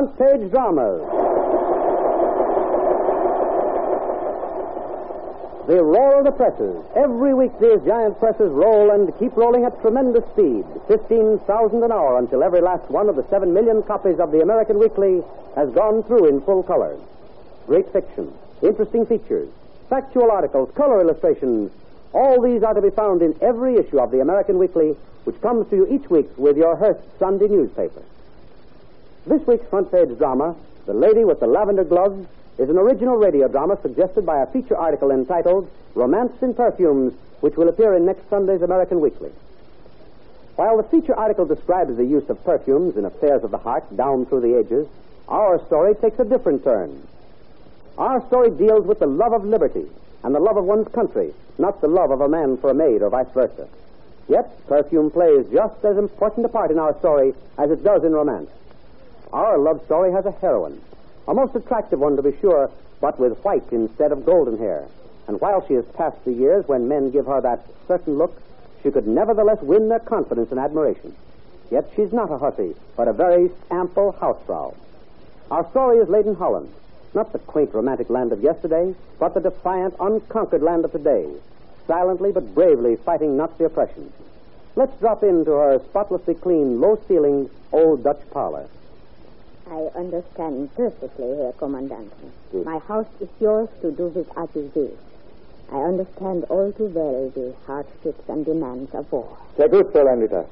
Front Page Dramas. The roar of the presses. Every week these giant presses roll and keep rolling at tremendous speed, 15,000 an hour, until every last one of the 7 million copies of the American Weekly has gone through in full color. Great fiction, interesting features, factual articles, color illustrations, all these are to be found in every issue of the American Weekly, which comes to you each week with your Hearst Sunday newspaper. This week's Front Page Drama, The Lady with the Lavender Gloves, is an original radio drama suggested by a feature article entitled Romance in Perfumes, which will appear in next Sunday's American Weekly. While the feature article describes the use of perfumes in affairs of the heart down through the ages, our story takes a different turn. Our story deals with the love of liberty and the love of one's country, not the love of a man for a maid or vice versa. Yet, perfume plays just as important a part in our story as it does in romance. Our love story has a heroine, a most attractive one to be sure, but with white instead of golden hair. And while she has passed the years when men give her that certain look, she could nevertheless win their confidence and admiration. Yet she's not a hussy, but a very ample housefrau. Our story is laid in Holland, not the quaint romantic land of yesterday, but the defiant, unconquered land of today, silently but bravely fighting Nazi oppression. Let's drop into her spotlessly clean, low-ceilinged, old Dutch parlor. I understand perfectly, Herr Commandant. My house is yours to do with as you will. I understand all too well the hardships and demands of war. Sehr gut, Fräulein Ritter.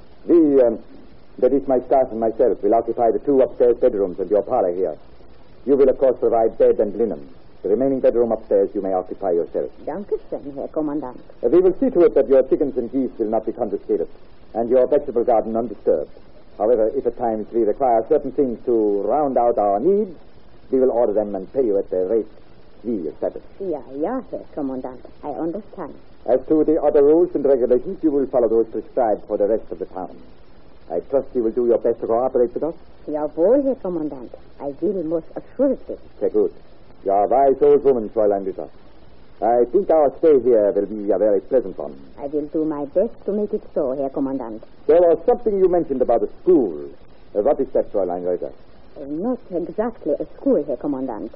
That is my staff and myself, will occupy the 2 upstairs bedrooms and your parlor here. You will, of course, provide bed and linen. The remaining bedroom upstairs you may occupy yourself. Dankeschön, Herr Commandant. We will see to it that your chickens and geese will not be confiscated, and your vegetable garden undisturbed. However, if at times we require certain things to round out our needs, we will order them and pay you at the rate we establish. Yeah, Herr Commandant. I understand. As to the other rules and regulations, you will follow those prescribed for the rest of the town. I trust you will do your best to cooperate with us. Jawohl, Herr Commandant. I will most assuredly. Sehr gut. You are a wise old woman, Fräulein Ritter. I think our stay here will be a very pleasant one. I will do my best to make it so, Herr Commandant. There was something you mentioned about a school. What is that, Fräulein Ritter? Not exactly a school, Herr Commandant.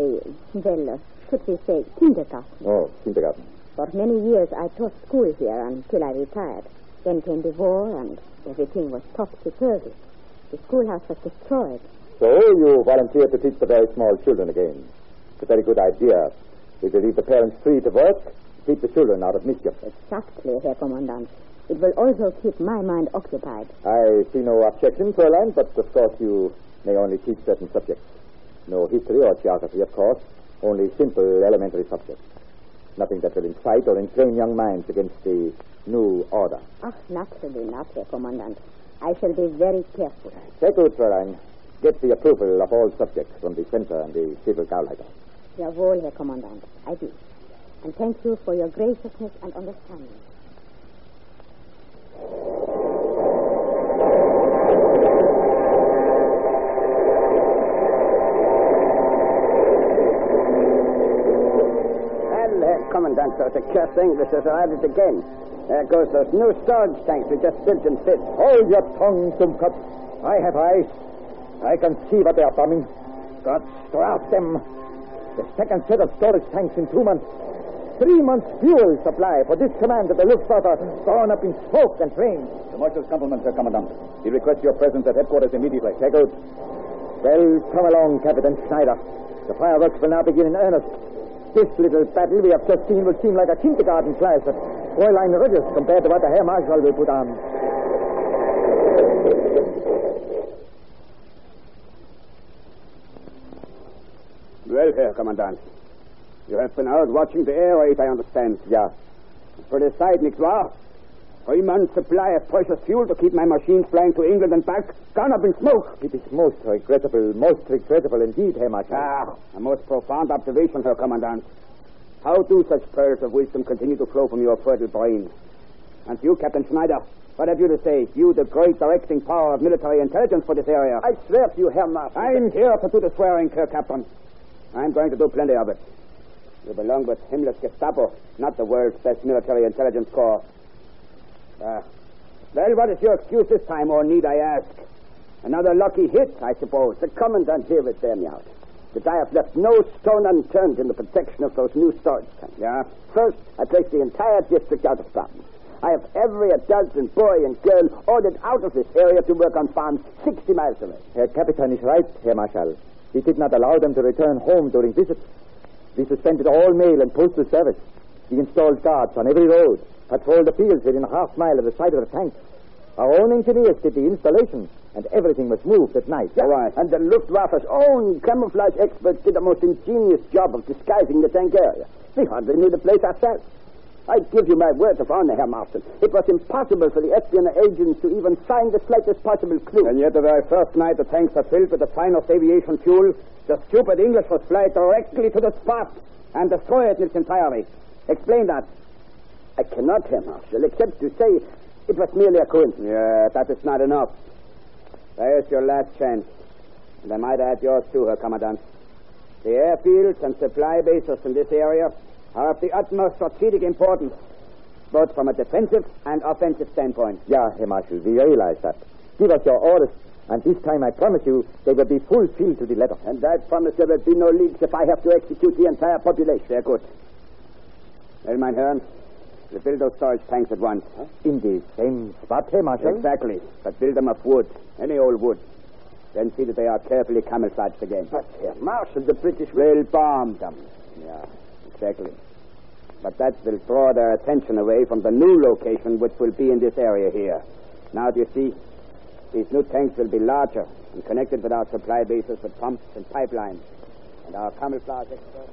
Should we say kindergarten? Oh, kindergarten. For many years I taught school here until I retired. Then came the war and everything was topsy-turvy. The schoolhouse was destroyed. So you volunteered to teach the very small children again. It's a very good idea. We will leave the parents free to work, keep the children out of mischief. Exactly, Herr Commandant. It will also keep my mind occupied. I see no objection, Fräulein, but of course you may only teach certain subjects. No history or geography, of course. Only simple, elementary subjects. Nothing that will incite or inflame young minds against the new order. Naturally not, Herr Commandant. I shall be very careful. Sehr gut, Fräulein. Get the approval of all subjects from the center and the civil Gauleiter. Jawohl, Herr Commandant. I do. And thank you for your graciousness and understanding. Well, Herr Commandant, those accursed English has arrived again. There goes those new storage tanks we just built and fit. Hold your tongue, Dummkopf. I have eyes. I can see what they are bombing. God straf them. The second set of storage tanks in 2 months. 3 months fuel supply for this command of the Luftwaffe drawn up in smoke and flames. The Marshal's compliments, Herr Commandant. He requests your presence at headquarters immediately. Sehr gut. Well, come along, Captain Schneider. The fireworks will now begin in earnest. This little battle we have just seen will seem like a kindergarten class at Fräulein Ritter's compared to what the Herr Marshal will put on. Well, Herr Commandant, you have been out watching the air raid, I understand. Yeah. For the side, nicht wahr? 3 months' supply of precious fuel to keep my machines flying to England and back, gone up in smoke. It is most regrettable indeed, Herr Marshal. A most profound observation, Herr Commandant. How do such pearls of wisdom continue to flow from your fertile brain? And you, Captain Schneider, what have you to say? You, the great directing power of military intelligence for this area. I swear to you, Herr Marshal. I'm here to do the swearing, Herr Captain. I'm going to do plenty of it. You belong with Himmler's Gestapo, not the world's best military intelligence corps. Well, what is your excuse this time, or need I ask? Another lucky hit, I suppose. The commandant here will bear me out. That I have left no stone unturned in the protection of those new storage tanks. Yeah? First, I placed the entire district out of problems. I have every adult and boy and girl ordered out of this area to work on farms 60 miles away. Herr Captain is right, Herr Marshal. We did not allow them to return home during visits. We suspended all mail and postal service. We installed guards on every road, patrolled the fields within a half mile of the site of the tank. Our own engineers did the installation, and everything was moved at night. Yeah, right. And the Luftwaffe's own camouflage experts did a most ingenious job of disguising the tank area. We hardly knew the place ourselves. I give you my word of honor, Herr Marston. It was impossible for the espionage agents to even find the slightest possible clue. And yet the very first night the tanks are filled with the finest aviation fuel, the stupid English will fly directly to the spot and destroy it in its entirety. Explain that. I cannot, Herr Marshal, except to say it was merely a coincidence. Yeah, that is not enough. There's your last chance. And I might add yours too, Herr Commandant. The airfields and supply bases in this area are of the utmost strategic importance, both from a defensive and offensive standpoint. Yeah, Herr Marshal, we realize that. Give us your orders, and this time I promise you they will be fulfilled to the letter. And I promise there will be no leaks if I have to execute the entire population. Sehr gut. Well, mein Herren, we'll build those storage tanks at once. Huh? In the same spot, Herr Marshal? Exactly. But build them of wood, any old wood. Then see that they are carefully camouflaged again. But, Herr Marshal, the British will bomb them. Yeah, exactly. But that will draw their attention away from the new location, which will be in this area here. Now, do you see? These new tanks will be larger and connected with our supply bases with pumps and pipelines. And our camouflage experts.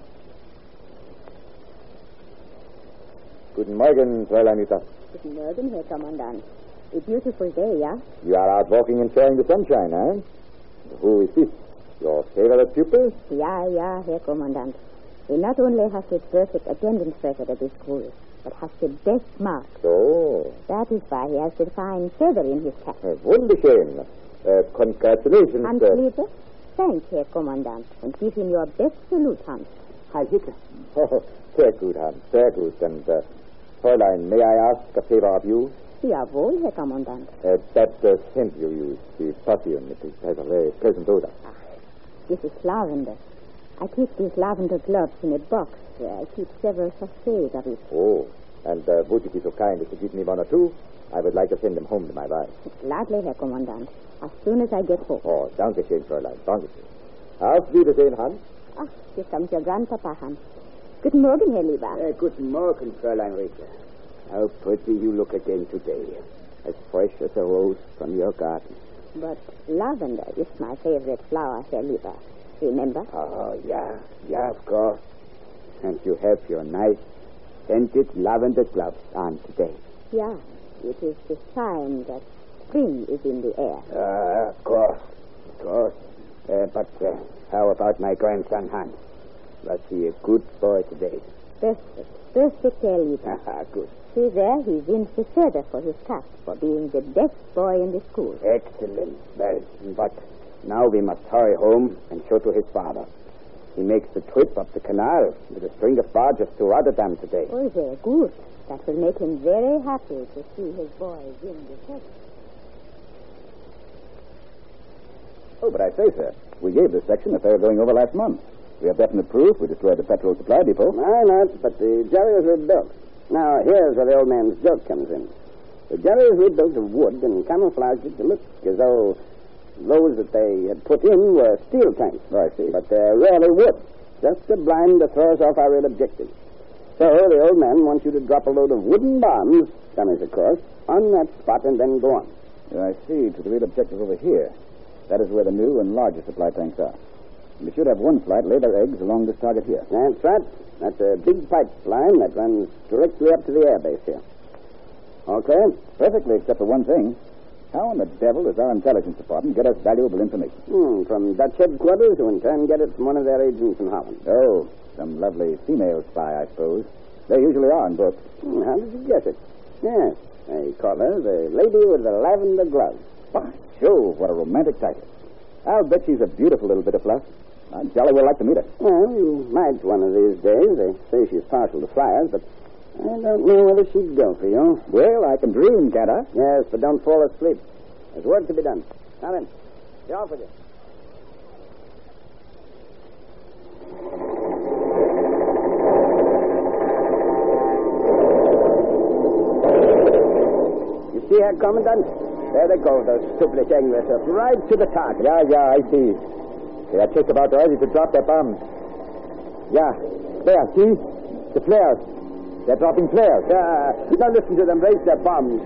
Guten Morgen, Fräulein Rita. Guten Morgen, Herr Commandant. A beautiful day, yeah? You are out walking and enjoying the sunshine, eh? Who is this? Your favorite pupil? Yeah, Herr Commandant. He not only has a perfect attendance record at the school, but has the best marks. So? That is why he has the fine feather in his cap. Wunderschön. Congratulations. Hans Lieber, thank Herr Commandant, and give him your best salute, Hans. Heil Hitler. Oh, sehr gut, Hans, sehr gut. And, Fräulein, may I ask a favor of you? Jawohl, Herr Commandant. That scent you use, the perfume, it has a very pleasant odor. This is lavender. I keep these lavender gloves in a box where I keep several sachets of it. Oh, and would you be so kind as to give me one or two? I would like to send them home to my wife. Gladly, Herr Commandant, as soon as I get home. Oh, danke schön, Fräulein, danke schön. Auf Wiedersehen, Hans. Ach, here comes your grandpapa, Hans. Guten Morgen, Herr Lieber. Guten Morgen, Fräulein Rita. How pretty you look again today. As fresh as a rose from your garden. But lavender is my favorite flower, Herr Lieber. Remember? Oh, yeah, of course. And you have your nice scented lavender gloves on today. Yeah, it is the sign that spring is in the air. Of course. But how about my grandson, Hans? Was he a good boy today? Perfect, Herr Lieber. Good. See there, he wins the feather for his cap for being the best boy in the school. Excellent. Well, but now we must hurry home and show to his father. He makes the trip up the canal with a string of barges to Rotterdam today. Oh, very good. That will make him very happy to see his boy win the feather. Oh, but I say, sir, we gave this section a fair going over last month. We have definite proof we destroyed the petrol supply depot. Why not? But the jerry is rebuilt. Now, here's where the old man's joke comes in. The jerry is rebuilt of wood and camouflaged it to look as though those that they had put in were steel tanks. Oh, I see. But they're really wood, just to blind to throw us off our real objective. So the old man wants you to drop a load of wooden bombs, dummies of course, on that spot and then go on. I see. To the real objective over here. That is where the new and larger supply tanks are. We should have one flight lay their eggs along this target here. That's right. That's a big pipeline that runs directly up to the airbase here. Okay? Perfectly, except for one thing. How in the devil does our intelligence department get us valuable information? From Dutch headquarters, who in turn get it from one of their agents in Holland. Oh, some lovely female spy, I suppose. They usually are in books. How did you guess it? Yes, they call her the Lady with the Lavender Gloves. By Jove, what a romantic title. I'll bet she's a beautiful little bit of fluff. I'd jolly well like to meet her. Well, you might one of these days. They say she's partial to flyers, but I don't know whether she'd go for you. Well, I can dream, can't I? Yes, but don't fall asleep. There's work to be done. Come in. Be off with you. You see, Herr Commandant? There they go, those stupid Englisher, right to the target. Yeah, I see. They are just about ready to drop their bombs. Yeah, there, see? The flares. They're dropping flares. Now listen to them raise their bombs.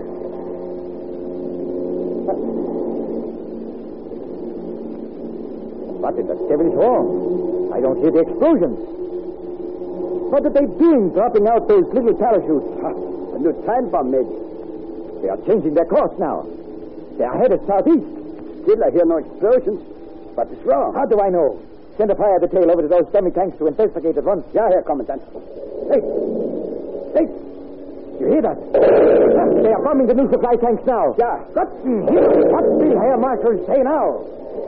What in the devil is wrong? I don't hear the explosions. What are they doing, dropping out those little parachutes? A new time bomb, maybe. They are changing their course now. They are headed southeast. Still, I hear no explosions. What is wrong? How do I know? Send a fire detail over to those dummy tanks to investigate at once. Yeah, Herr Commandant. Hey! You hear that? They are bombing the new supply tanks now. Yeah. What will Herr Marshal say now?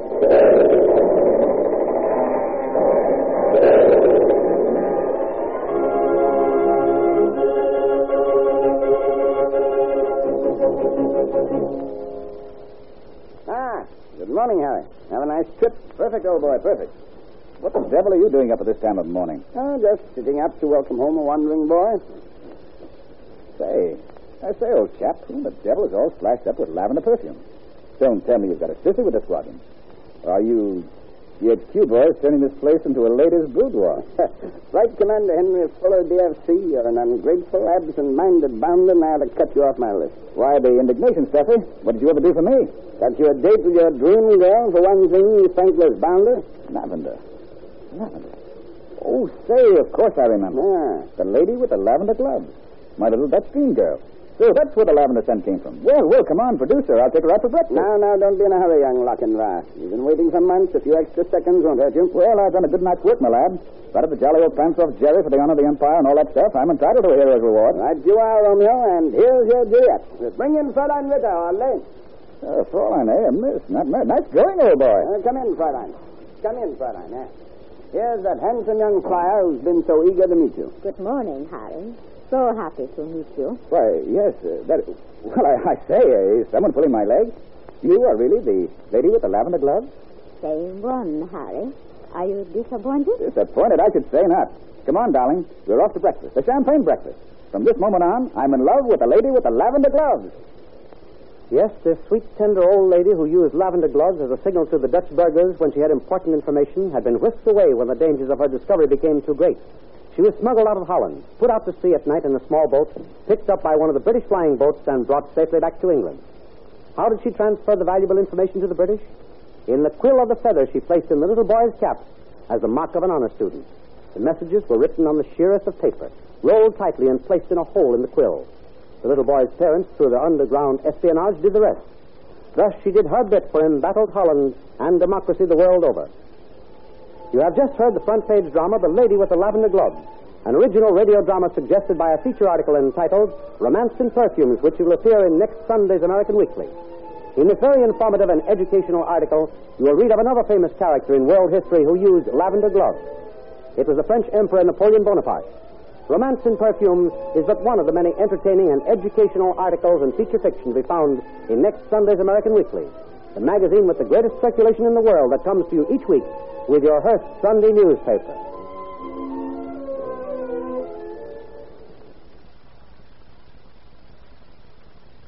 Good morning, Harry. Have a nice trip. Perfect, old boy, perfect. What the devil are you doing up at this time of the morning? Just sitting up to welcome home a wandering boy. Say, old chap, who the devil is all splashed up with lavender perfume? Don't tell me you've got a sissy with the squadron. Or are you HQ boys turning this place into a ladies' boudoir? Right, Commander Henry Fuller, DFC. You're an ungrateful, absent-minded bounder, and I ought to cut you off my list. Why, the indignation, Stuffy. What did you ever do for me? Got you a date with your dream girl, for one thing, you thankless bounder. Lavender. Oh, say, of course I remember. Yeah. The lady with the lavender gloves. My little Dutch dream girl. So that's where the lavender scent came from. Well, come on, producer. I'll take her out for breakfast. Now, don't be in a hurry, young Lochinvar. You've been waiting for months. A few extra seconds won't hurt you. Well, I've done a good night's work, my lad. Started the jolly old pants off Jerry for the honor of the Empire and all that stuff. I'm entitled to a hero's reward. Right you are, Romeo, and here's your Juliet. Bring in Fräulein Ritter, Orley. Fräulein, eh? A miss. Not bad. Nice going, old boy. Come in, Fräulein. Here's that handsome young friar who's been so eager to meet you. Good morning, Harry. So happy to meet you. Why, yes, well, I say, is someone pulling my leg? You are really the lady with the lavender gloves? Same one, Harry. Are you disappointed? Disappointed? I should say not. Come on, darling. We're off to breakfast. The champagne breakfast. From this moment on, I'm in love with the lady with the lavender gloves. Yes, this sweet, tender old lady who used lavender gloves as a signal to the Dutch burglars when she had important information had been whisked away when the dangers of her discovery became too great. She was smuggled out of Holland, put out to sea at night in a small boat, picked up by one of the British flying boats, and brought safely back to England. How did she transfer the valuable information to the British? In the quill of the feather she placed in the little boy's cap as the mark of an honor student. The messages were written on the sheerest of paper, rolled tightly and placed in a hole in the quill. The little boy's parents, through their underground espionage, did the rest. Thus she did her bit for embattled Holland and democracy the world over. You have just heard the front-page drama, The Lady with the Lavender Gloves, an original radio drama suggested by a feature article entitled Romance in Perfumes, which will appear in next Sunday's American Weekly. In this very informative and educational article, you will read of another famous character in world history who used lavender gloves. It was the French Emperor Napoleon Bonaparte. Romance in Perfumes is but one of the many entertaining and educational articles and feature fiction to be found in next Sunday's American Weekly, the magazine with the greatest circulation in the world that comes to you each week with your Hearst Sunday newspaper.